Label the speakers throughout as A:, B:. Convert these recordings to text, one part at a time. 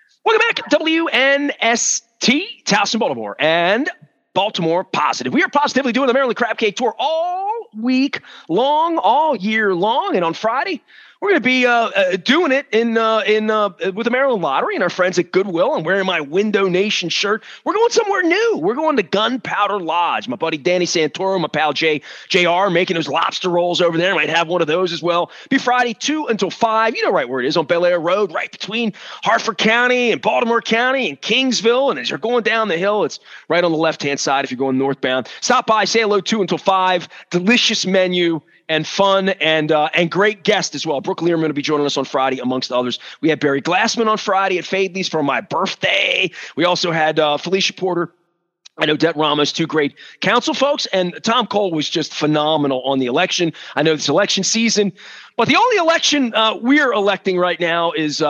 A: Welcome back, WNST, Towson, Baltimore, and Baltimore Positive. We are positively doing the Maryland Crab Cake Tour all week long, all year long, and on Friday, we're going to be doing it with the Maryland Lottery and our friends at Goodwill. I'm wearing my Window Nation shirt. We're going somewhere new. We're going to Gunpowder Lodge. My buddy Danny Santoro, my pal JR, making those lobster rolls over there. Might have one of those as well. Be Friday 2 until 5. You know right where it is, on Bel Air Road, right between Harford County and Baltimore County and Kingsville. And as you're going down the hill, it's right on the left-hand side if you're going northbound. Stop by, say hello 2 until 5. Delicious menu. And fun and great guest as well. Brooke Learman will be joining us on Friday, amongst others. We had Barry Glassman on Friday at Fadley's for my birthday. We also had Felicia Porter and Odette Ramos, two great council folks. And Tom Cole was just phenomenal on the election. I know it's election season, but the only election we're electing right now is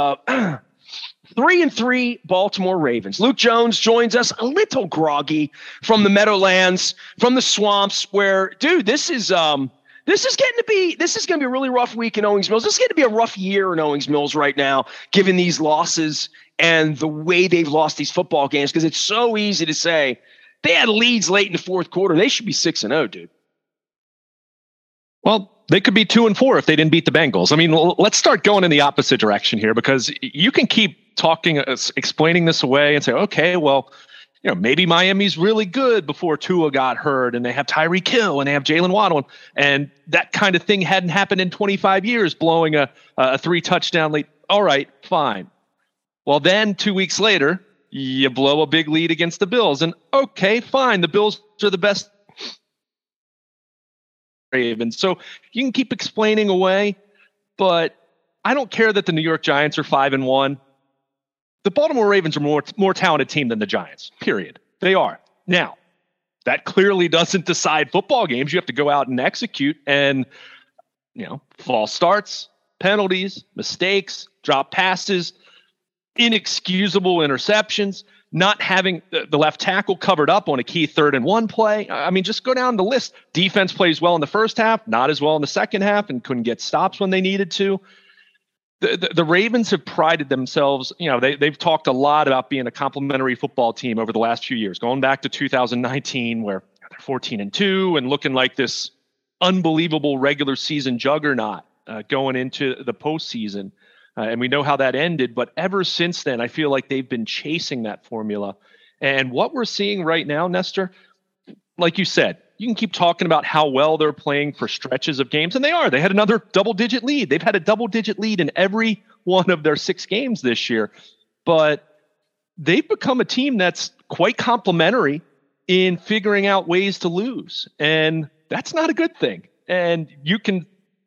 A: 3-3 Baltimore Ravens. Luke Jones joins us a little groggy from the Meadowlands, from the swamps, where, dude, this is going to be a really rough week in Owings Mills. This is going to be a rough year in Owings Mills right now, given these losses and the way they've lost these football games, because it's so easy to say they had leads late in the fourth quarter. They should be 6-0, dude.
B: Well, they could be 2-4 if they didn't beat the Bengals. I mean, let's start going in the opposite direction here, because you can keep talking, explaining this away and say, okay, well, you know, maybe Miami's really good before Tua got hurt, and they have Tyreek Hill and they have Jalen Waddle, and that kind of thing hadn't happened in 25 years, blowing a 3-touchdown lead. All right, fine. Well, then 2 weeks later, you blow a big lead against the Bills, and okay, fine. The Bills are the best Ravens. So you can keep explaining away, but I don't care that the New York Giants are 5-1. The Baltimore Ravens are more talented team than the Giants, period. They are. Now, that clearly doesn't decide football games. You have to go out and execute, and, you know, false starts, penalties, mistakes, drop passes, inexcusable interceptions, not having the left tackle covered up on a key 3rd-and-1 play. I mean, just go down the list. Defense plays well in the first half, not as well in the second half, and couldn't get stops when they needed to. The Ravens have prided themselves, you know, they've talked a lot about being a complementary football team over the last few years, going back to 2019, where they're 14-2 and looking like this unbelievable regular season juggernaut going into the postseason. And we know how that ended. But ever since then, I feel like they've been chasing that formula. And what we're seeing right now, Nestor, like you said, you can keep talking about how well they're playing for stretches of games, and they are. They had another double-digit lead. They've had a double-digit lead in every one of their 6 games this year. But they've become a team that's quite complimentary in figuring out ways to lose, and that's not a good thing. And you can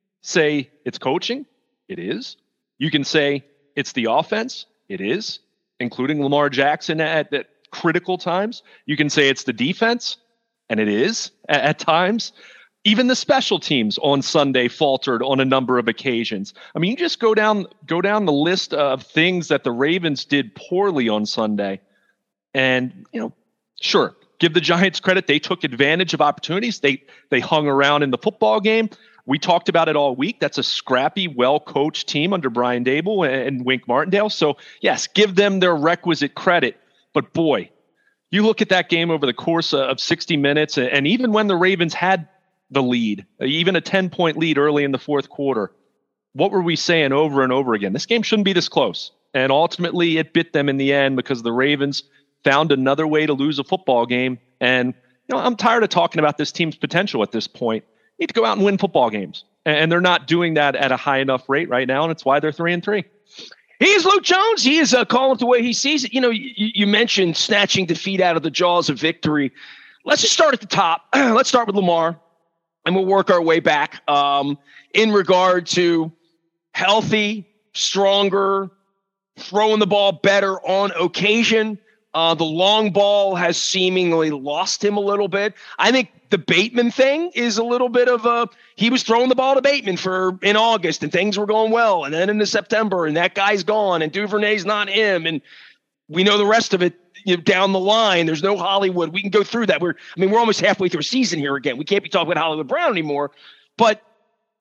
B: say it's coaching. It is. You can say it's the offense. It is, including Lamar Jackson at critical times. You can say it's the defense. And it is at times. Even the special teams on Sunday faltered on a number of occasions. I mean, you just go down the list of things that the Ravens did poorly on Sunday. And, you know, sure, give the Giants credit. They took advantage of opportunities. They hung around in the football game. We talked about it all week. That's a scrappy, well-coached team under Brian Dable and Wink Martindale. So, yes, give them their requisite credit. But, boy, you look at that game over the course of 60 minutes, and even when the Ravens had the lead, even a 10-point lead early in the fourth quarter, what were we saying over and over again? This game shouldn't be this close. And ultimately, it bit them in the end because the Ravens found another way to lose a football game. And, you know, I'm tired of talking about this team's potential at this point. They need to go out and win football games. And they're not doing that at a high enough rate right now, and it's why they're 3-3.
A: He is Luke Jones. He is calling it the way he sees it. You know, you mentioned snatching defeat out of the jaws of victory. Let's just start at the top. Let's start with Lamar, and we'll work our way back in regard to healthy, stronger, throwing the ball better on occasion. The long ball has seemingly lost him a little bit. I think the Bateman thing is a little bit of he was throwing the ball to Bateman in August and things were going well. And then into September and that guy's gone and Duvernay's not him. And we know the rest of it, you know, down the line. There's no Hollywood. We can go through that. We're almost halfway through a season here again. We can't be talking about Hollywood Brown anymore, but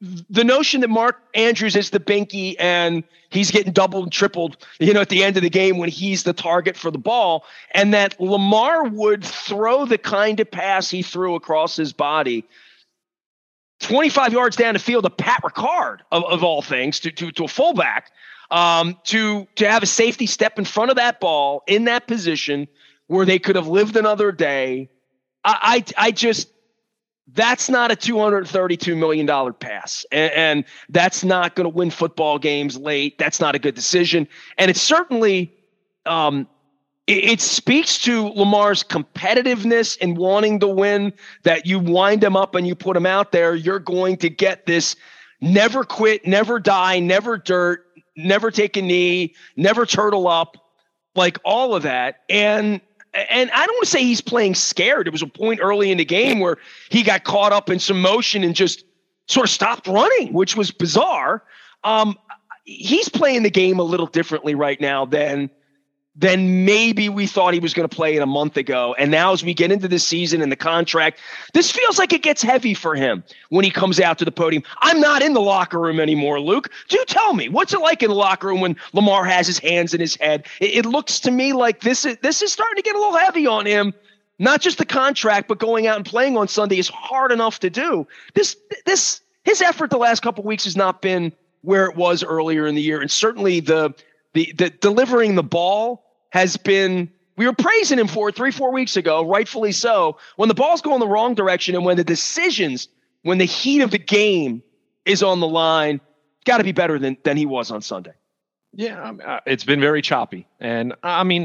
A: the notion that Mark Andrews is the binky and he's getting doubled and tripled, at the end of the game when he's the target for the ball, and that Lamar would throw the kind of pass he threw across his body 25 yards down the field to Pat Ricard, of all things, to a fullback, to have a safety step in front of that ball in that position where they could have lived another day. I just, that's not a $232 million pass. And that's not going to win football games late. That's not a good decision. And it's certainly, it speaks to Lamar's competitiveness and wanting to win, that you wind him up and you put him out there, you're going to get this never quit, never die, never dirt, never take a knee, never turtle up, like all of that. And I don't want to say he's playing scared. There was a point early in the game where he got caught up in some motion and just sort of stopped running, which was bizarre. He's playing the game a little differently right now than maybe we thought he was going to play it a month ago. And now as we get into this season and the contract, this feels like it gets heavy for him when he comes out to the podium. I'm not in the locker room anymore, Luke. Do tell me, what's it like in the locker room when Lamar has his hands in his head? It looks to me like this is starting to get a little heavy on him. Not just the contract, but going out and playing on Sunday is hard enough to do. His effort the last couple of weeks has not been where it was earlier in the year. And certainly the delivering the ball has been, we were praising him for it 3-4 weeks ago, rightfully so. When the ball's going the wrong direction and when the decisions, when the heat of the game is on the line, got to be better than he was on Sunday.
B: Yeah, it's been very choppy. And I mean,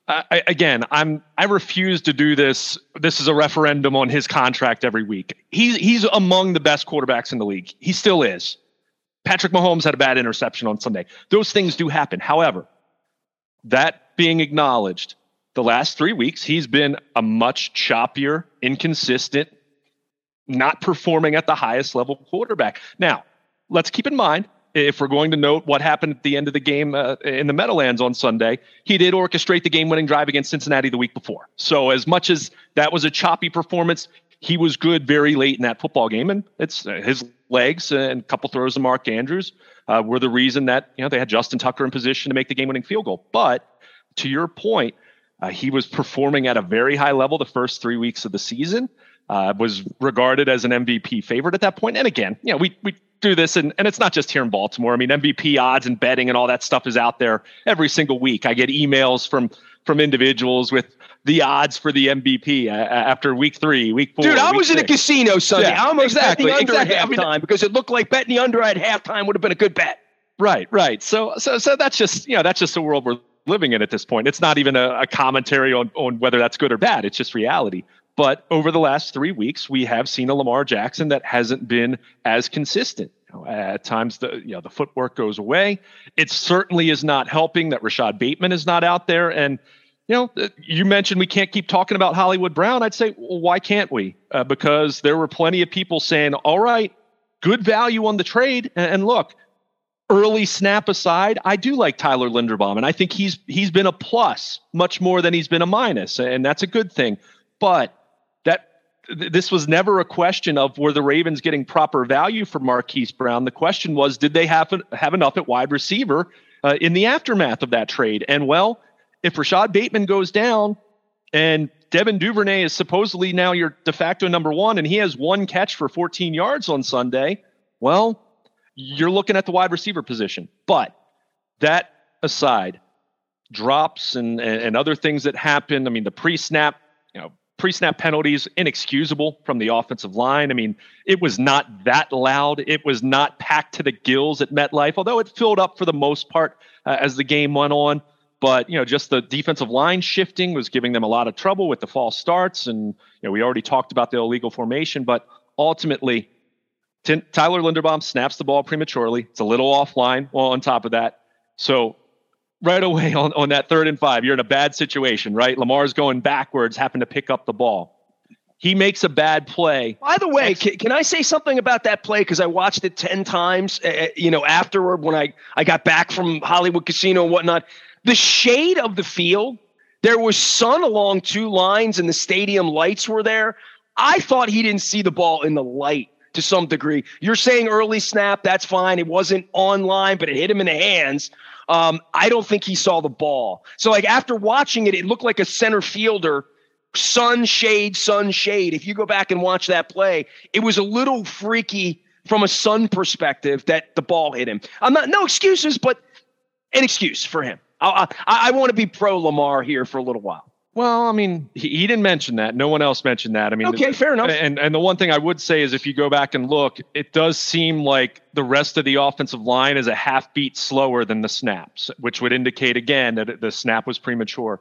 B: I refuse to do this. This is a referendum on his contract every week. He's among the best quarterbacks in the league. He still is. Patrick Mahomes had a bad interception on Sunday. Those things do happen. However, that being acknowledged, the last 3 weeks, he's been a much choppier, inconsistent, not performing at the highest level quarterback. Now, let's keep in mind, if we're going to note what happened at the end of the game in the Meadowlands on Sunday, he did orchestrate the game-winning drive against Cincinnati the week before. So as much as that was a choppy performance, he was good very late in that football game, and it's his legs and a couple throws to Mark Andrews were the reason that they had Justin Tucker in position to make the game-winning field goal. But to your point, he was performing at a very high level the first 3 weeks of the season. Was regarded as an MVP favorite at that point. And again, we do this, and it's not just here in Baltimore. I mean, MVP odds and betting and all that stuff is out there every single week. I get emails from individuals with the odds for the MVP after week 3, week 4.
A: Dude, I was in a casino Sunday.
B: Yeah,
A: I almost
B: exactly,
A: bet the under
B: exactly.
A: at halftime because it looked like betting the under at halftime would have been a good bet.
B: Right. So that's just the world we're living in at this point. It's not even a commentary on whether that's good or bad. It's just reality. But over the last 3 weeks, we have seen a Lamar Jackson that hasn't been as consistent. At times, the footwork goes away. It certainly is not helping that Rashad Bateman is not out there. And you mentioned we can't keep talking about Hollywood Brown. I'd say, well, why can't we? Because there were plenty of people saying, all right, good value on the trade. And look, early snap aside, I do like Tyler Linderbaum, and I think he's been a plus much more than he's been a minus, and that's a good thing. But this was never a question of were the Ravens getting proper value for Marquise Brown. The question was, did they have enough at wide receiver in the aftermath of that trade? And well, if Rashad Bateman goes down and Devin Duvernay is supposedly now your de facto number one, and he has one catch for 14 yards on Sunday, well, you're looking at the wide receiver position. But that aside, drops and other things that happen. I mean, the pre-snap penalties, inexcusable from the offensive line. I mean, it was not that loud. It was not packed to the gills at MetLife, although it filled up for the most part as the game went on. But, just the defensive line shifting was giving them a lot of trouble with the false starts. And, we already talked about the illegal formation, but ultimately, Tyler Linderbaum snaps the ball prematurely. It's a little offline on top of that. So right away on that 3rd and 5, you're in a bad situation, right? Lamar's going backwards, happen to pick up the ball. He makes a bad play.
A: By the way, can I say something about that play? Because I watched it 10 times, afterward when I got back from Hollywood Casino and whatnot. The shade of the field, there was sun along 2 lines and the stadium lights were there. I thought he didn't see the ball in the light to some degree. You're saying early snap, that's fine. It wasn't online, but it hit him in the hands. I don't think he saw the ball. So like after watching it, it looked like a center fielder, sun shade. If you go back and watch that play, it was a little freaky from a Sun perspective that the ball hit him. No excuses, but an excuse for him. I want to be pro Lamar here for a little while.
B: Well, I mean, he didn't mention that. No one else mentioned that. I mean,
A: okay, fair enough.
B: And the one thing I would say is if you go back and look, it does seem like the rest of the offensive line is a half beat slower than the snaps, which would indicate, again, that the snap was premature.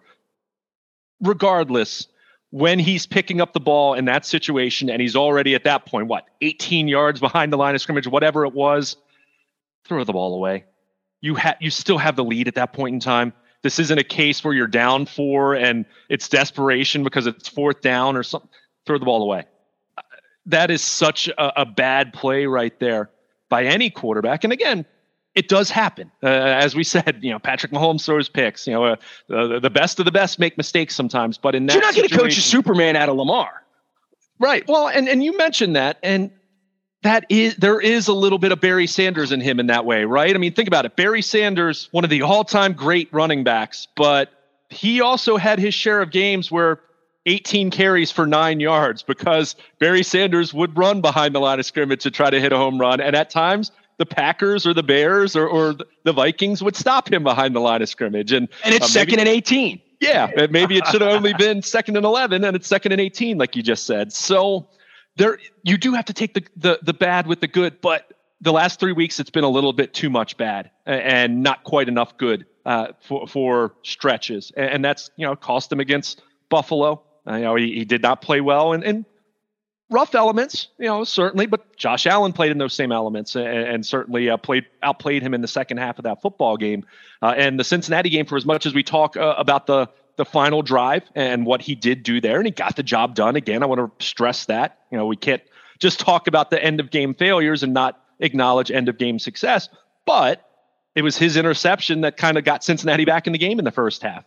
B: Regardless, when he's picking up the ball in that situation and he's already at that point, 18 yards behind the line of scrimmage, whatever it was, throw the ball away. You still have the lead at that point in time. This isn't a case where you're down 4 and it's desperation because it's 4th down or something. Throw the ball away. That is such a bad play right there by any quarterback. And again, it does happen. As we said, Patrick Mahomes throws picks. The best of the best make mistakes sometimes. But in that,
A: you're not going to coach a Superman out of Lamar,
B: right? Well, and you mentioned that, and there is a little bit of Barry Sanders in him in that way, right? I mean, think about it. Barry Sanders, one of the all-time great running backs, but he also had his share of games where 18 carries for 9 yards because Barry Sanders would run behind the line of scrimmage to try to hit a home run. And at times the Packers or the Bears or the Vikings would stop him behind the line of scrimmage. And
A: it's 2nd and 18.
B: Yeah. Maybe it should have only been 2nd and 11 and it's 2nd and 18, like you just said. So you do have to take the bad with the good, but the last 3 weeks, it's been a little bit too much bad and not quite enough good for stretches. And that's, cost him against Buffalo. He did not play well and rough elements, certainly, but Josh Allen played in those same elements and certainly outplayed him in the second half of that football game. And the Cincinnati game, for as much as we talk about the final drive and what he did do there, and he got the job done. Again, I want to stress that, we can't just talk about the end of game failures and not acknowledge end of game success, but it was his interception that kind of got Cincinnati back in the game in the first half.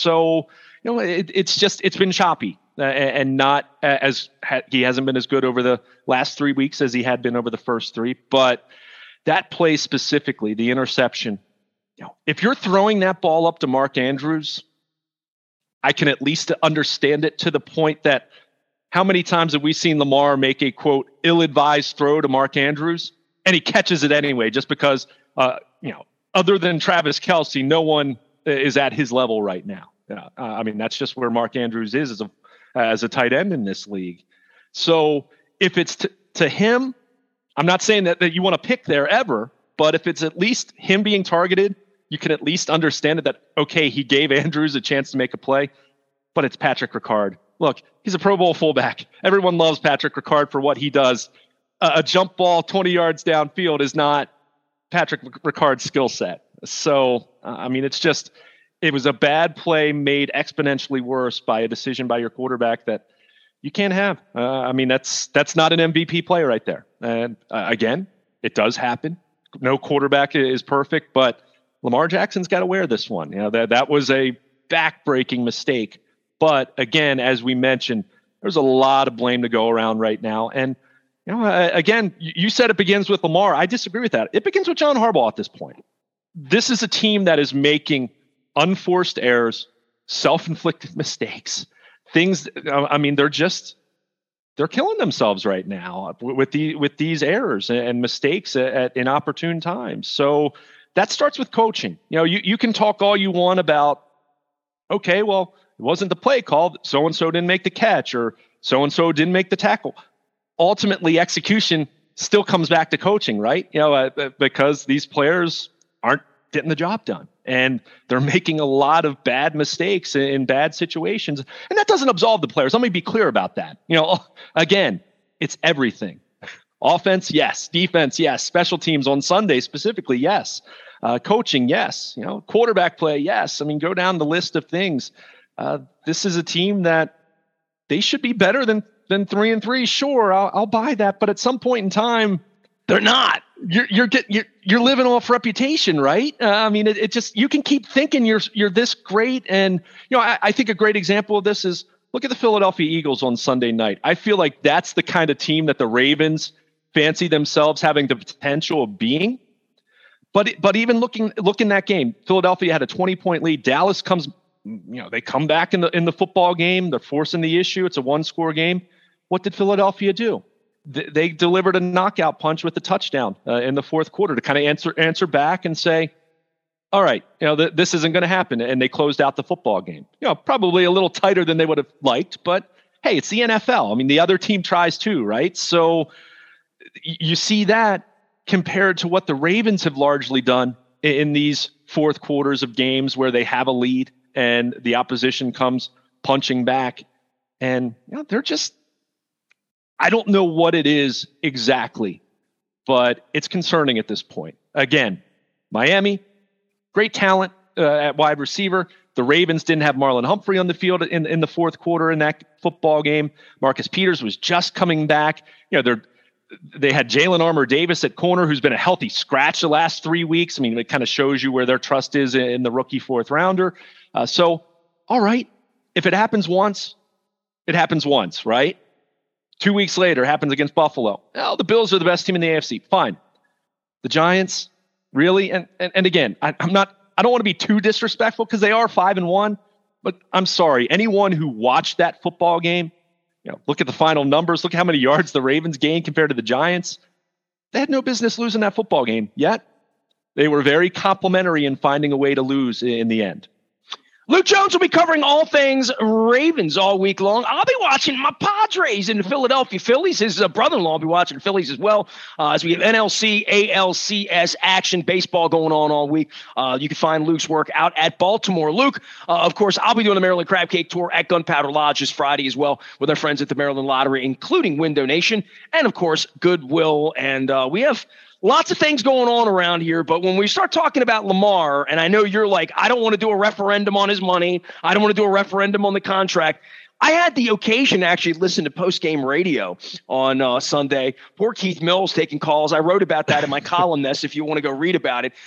B: It's been choppy and not he hasn't been as good over the last 3 weeks as he had been over the first 3, but that play specifically, the interception, if you're throwing that ball up to Mark Andrews, I can at least understand it to the point that how many times have we seen Lamar make a, quote, ill-advised throw to Mark Andrews, and he catches it anyway just because, other than Travis Kelce, no one is at his level right now. I mean, that's just where Mark Andrews is as a tight end in this league. So if it's to him, I'm not saying that you want to pick there ever, but if it's at least him being targeted, you can at least understand it that, okay, he gave Andrews a chance to make a play, but it's Patrick Ricard. Look, he's a Pro Bowl fullback. Everyone loves Patrick Ricard for what he does. A jump ball 20 yards downfield is not Patrick Ricard's skill set. So, it was a bad play made exponentially worse by a decision by your quarterback that you can't have. That's not an MVP play right there. And again, it does happen. No quarterback is perfect, but Lamar Jackson's got to wear this one. That was a back-breaking mistake. But again, as we mentioned, there's a lot of blame to go around right now. And, again, you said it begins with Lamar. I disagree with that. It begins with John Harbaugh at this point. This is a team that is making unforced errors, self-inflicted mistakes, things. They're killing themselves right now with these errors and mistakes at inopportune times. So that starts with coaching. You can talk all you want about, okay, well, it wasn't the play call. So-and-so didn't make the catch or so-and-so didn't make the tackle. Ultimately, execution still comes back to coaching, right? Because these players aren't getting the job done and they're making a lot of bad mistakes in bad situations. And that doesn't absolve the players. Let me be clear about that. Again, it's everything. Offense, yes. Defense, yes. Special teams on Sunday specifically, yes. Coaching, yes. Quarterback play, yes. Go down the list of things. This is a team that they should be better than 3-3. Sure, I'll buy that. But at some point in time, they're not. You're living off reputation, right? It just, you can keep thinking you're this great. And, I think a great example of this is look at the Philadelphia Eagles on Sunday night. I feel like that's the kind of team that the Ravens fancy themselves having the potential of being. But even looking that game, Philadelphia had a 20-point lead. Dallas comes, they come back in the football game. They're forcing the issue. It's a one-score game. What did Philadelphia do? They delivered a knockout punch with a touchdown in the fourth quarter to kind of answer back and say, all right, this isn't going to happen. And they closed out the football game. Probably a little tighter than they would have liked, but hey, it's the NFL. I mean, the other team tries too, right? So you see that compared to what the Ravens have largely done in these fourth quarters of games where they have a lead and the opposition comes punching back. And they're just, I don't know what it is exactly, but it's concerning at this point. Again, Miami, great talent at wide receiver. The Ravens didn't have Marlon Humphrey on the field in the fourth quarter in that football game. Marcus Peters was just coming back. They had Jalen Armour-Davis at corner, who's been a healthy scratch the last 3 weeks. I mean, it kind of shows you where their trust is in the rookie fourth rounder. So, all right, if it happens once, it happens once, right? 2 weeks later, it happens against Buffalo. The Bills are the best team in the AFC. Fine. The Giants, really? And again, I don't want to be too disrespectful because they are 5-1, but I'm sorry. Anyone who watched that football game, look at the final numbers. Look how many yards the Ravens gained compared to the Giants. They had no business losing that football game, yet they were very complimentary in finding a way to lose in the end.
A: Luke Jones will be covering all things Ravens all week long. I'll be watching my Padres in the Philadelphia Phillies. His brother-in-law will be watching Phillies as well as we have NLC, ALCS action baseball going on all week. You can find Luke's work out at Baltimore. Luke, of course, I'll be doing the Maryland Crab Cake Tour at Gunpowder Lodge this Friday as well with our friends at the Maryland Lottery, including Window Nation and, of course, Goodwill. And we have lots of things going on around here, but when we start talking about Lamar, and I know you're like, I don't want to do a referendum on his money. I don't want to do a referendum on the contract. I had the occasion to actually listen to post-game radio on Sunday. Poor Keith Mills taking calls. I wrote about that in my columnist if you want to go read about it.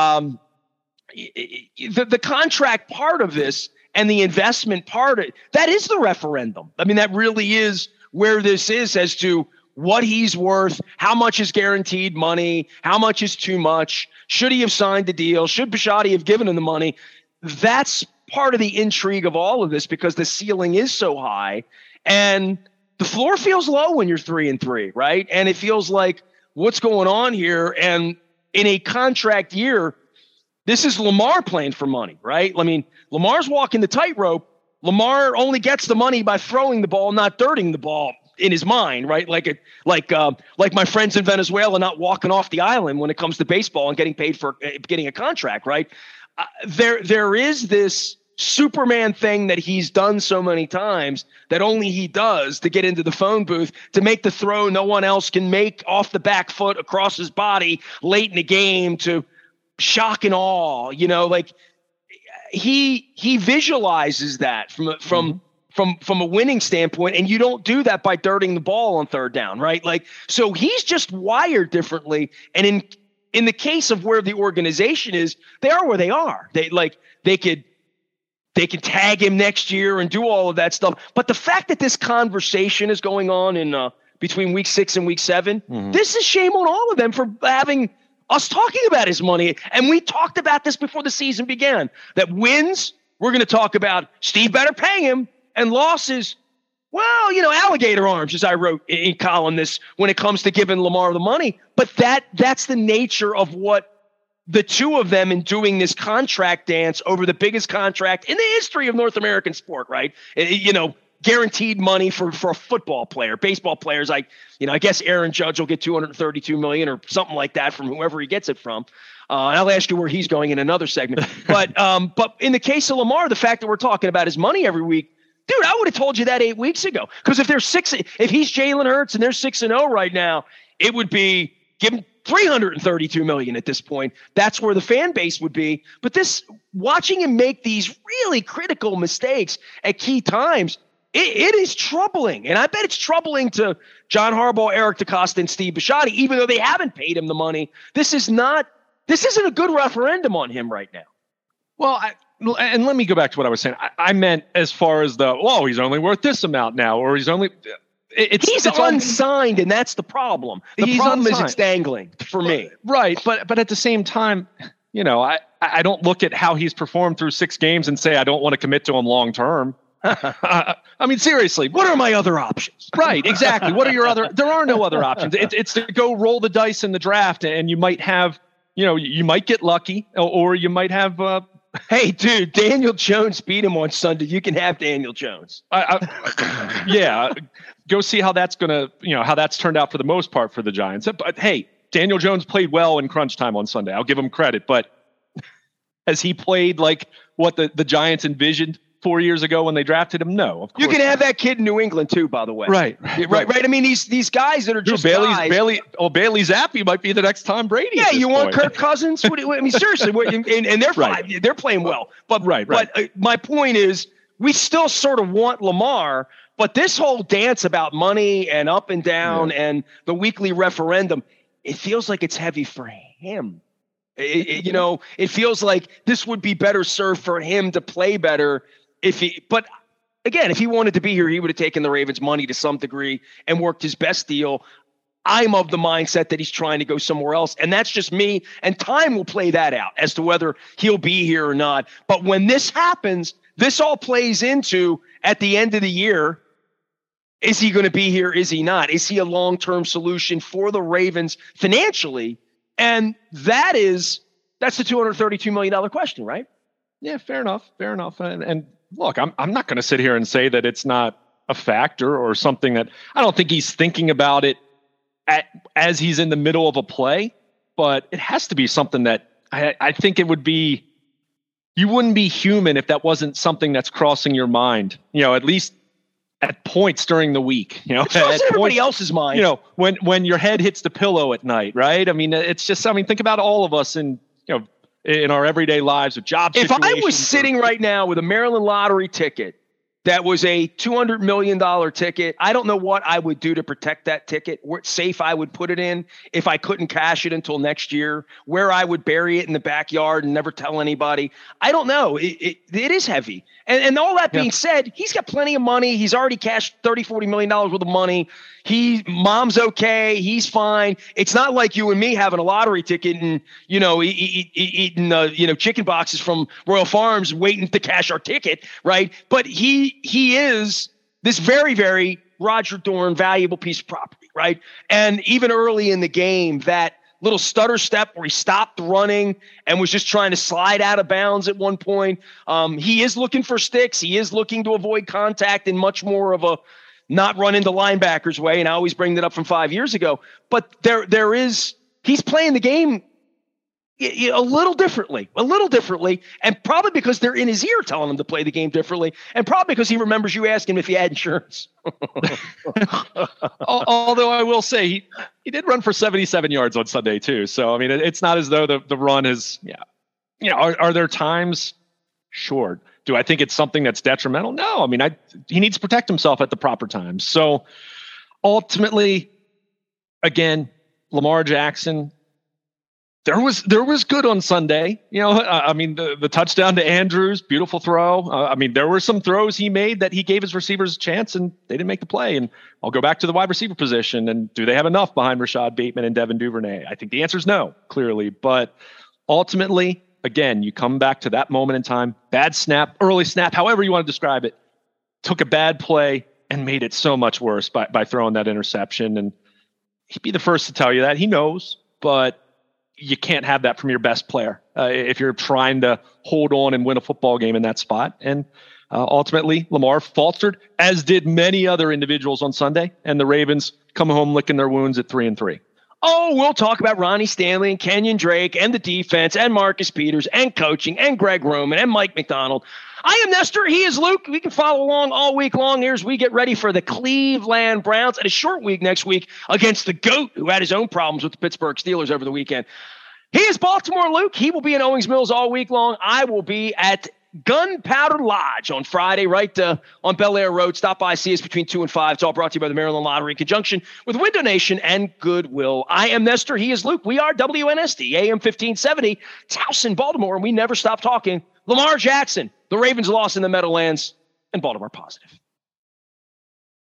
A: The contract part of this and the investment part of it, that is the referendum. I mean, that really is where this is as to what he's worth, how much is guaranteed money, how much is too much, should he have signed the deal, should Bisciotti have given him the money. That's part of the intrigue of all of this because the ceiling is so high and the floor feels low when you're 3-3, right? And it feels like what's going on here. And in a contract year, this is Lamar playing for money, right? I mean, Lamar's walking the tightrope. Lamar only gets the money by throwing the ball, not dirting the ball. In his mind, right? Like my friends in Venezuela not walking off the island when it comes to baseball and getting paid for getting a contract, right? There is this Superman thing that he's done so many times that only he does to get into the phone booth to make the throw no one else can make off the back foot across his body late in the game to shock and awe. Like he visualizes that from a winning standpoint, and you don't do that by dirting the ball on third down, right? Like, so he's just wired differently. And in the case of where the organization is, they are where they are. They could tag him next year and do all of that stuff. But the fact that this conversation is going on in between week 6 and week 7, this is shame on all of them for having us talking about his money. And we talked about this before the season began, that wins, we're going to talk about Steve better pay him. And losses, well, alligator arms, as I wrote in columnists when it comes to giving Lamar the money. But that's the nature of what the two of them in doing this contract dance over the biggest contract in the history of North American sport, right? Guaranteed money for a football player. Baseball players, I guess Aaron Judge will get $232 million or something like that from whoever he gets it from. And I'll ask you where he's going in another segment. But in the case of Lamar, the fact that we're talking about his money every week, dude, I would have told you that 8 weeks ago. Because if he's Jalen Hurts and they're 6-0 right now, it would be give him $332 million at this point. That's where the fan base would be. But watching him make these really critical mistakes at key times, it is troubling. And I bet it's troubling to John Harbaugh, Eric DeCosta, and Steve Bisciotti, even though they haven't paid him the money. This isn't a good referendum on him right now.
B: Well, and let me go back to what I was saying. I meant as far as he's only worth this amount now, or
A: He's unsigned, and that's the problem. The problem is it's dangling for me.
B: Right, but at the same time, I don't look at how he's performed through 6 games and say I don't want to commit to him long term. I mean, seriously,
A: what are my other options?
B: Right, exactly. What are your other? There are no other options. It's to go roll the dice in the draft, and you might have, you might get lucky, or you might have.
A: Hey, dude, Daniel Jones beat him on Sunday. You can have Daniel Jones.
B: Yeah, go see how that's gonna, how that's turned out for the most part for the Giants. But hey, Daniel Jones played well in crunch time on Sunday. I'll give him credit, but has he played like what the Giants envisioned 4 years ago when they drafted him? No, of course.
A: You can have that kid in New England too, by the way.
B: Right.
A: I mean, these guys that are just
B: Bailey Zappi might be the next Tom Brady.
A: Yeah, you want Kirk Cousins? I mean, seriously, and they're they're playing well. But my point is, we still sort of want Lamar, but this whole dance about money and up and down and the weekly referendum, it feels like it's heavy for him. It feels like this would be better served for him to play better but again, if he wanted to be here, he would have taken the Ravens' money to some degree and worked his best deal. I'm of the mindset that he's trying to go somewhere else, and that's just me, and time will play that out as to whether he'll be here or not. But when this happens, this all plays into, at the end of the year, is he going to be here? Is he not? Is he a long-term solution for the Ravens financially? And that's the $232 million question, right?
B: Yeah, fair enough. And look, I'm not going to sit here and say that it's not a factor or something that I don't think he's thinking about it as he's in the middle of a play, but it has to be something that I think it would be, you wouldn't be human if that wasn't something that's crossing your mind, at least at points during the week,
A: it's at everybody else's mind,
B: when your head hits the pillow at night, right? I mean, it's just, think about all of us in our everyday lives with job situations.
A: If I was sitting right now with a Maryland lottery ticket that was a $200 million ticket, I don't know what I would do to protect that ticket, what safe I would put it in if I couldn't cash it until next year, where I would bury it in the backyard and never tell anybody. I don't know. It is heavy. And all that being said, he's got plenty of money. He's already cashed $30-40 million worth of money. Mom's okay. He's fine. It's not like you and me having a lottery ticket and, eating, chicken boxes from Royal Farms waiting to cash our ticket. Right. But he is this very, very Roger Dorn valuable piece of property. Right. And even early in the game, that little stutter step where he stopped running and was just trying to slide out of bounds at one point. He is looking for sticks. He is looking to avoid contact in much more of a not run into linebackers way. And I always bring that up from 5 years ago. But he's playing the game a little differently, and probably because they're in his ear telling him to play the game differently, and probably because he remembers you asking him if he had insurance.
B: Although I will say he did run for 77 yards on Sunday too. So, I mean, it's not as though the run is, are there times? Sure. Do I think it's something that's detrimental? No. I mean, he needs to protect himself at the proper times. So ultimately, again, Lamar Jackson, there was good on Sunday. I mean, the touchdown to Andrews, beautiful throw. I mean, there were some throws he made that he gave his receivers a chance and they didn't make the play. And I'll go back to the wide receiver position. And do they have enough behind Rashad Bateman and Devin Duvernay? I think the answer is no, clearly. But ultimately, again, you come back to that moment in time, bad snap, early snap, however you want to describe it, took a bad play and made it so much worse by throwing that interception. And he'd be the first to tell you that. He knows, but you can't have that from your best player if you're trying to hold on and win a football game in that spot. And ultimately, Lamar faltered, as did many other individuals on Sunday, and the Ravens come home licking their wounds at 3-3.
A: Oh, we'll talk about Ronnie Stanley and Kenyon Drake and the defense and Marcus Peters and coaching and Greg Roman and Mike McDonald. I am Nestor. He is Luke. We can follow along all week long here as we get ready for the Cleveland Browns and a short week next week against the GOAT, who had his own problems with the Pittsburgh Steelers over the weekend. He is Baltimore Luke. He will be in Owings Mills all week long. I will be at Gunpowder Lodge on Friday, right on Bel Air Road. Stop by, see us between 2 and 5. It's all brought to you by the Maryland Lottery in conjunction with Window Nation and Goodwill. I am Nestor. He is Luke. We are WNSD, AM 1570, Towson, Baltimore, and we never stop talking Lamar Jackson. The Ravens lost in the Meadowlands, and Baltimore positive.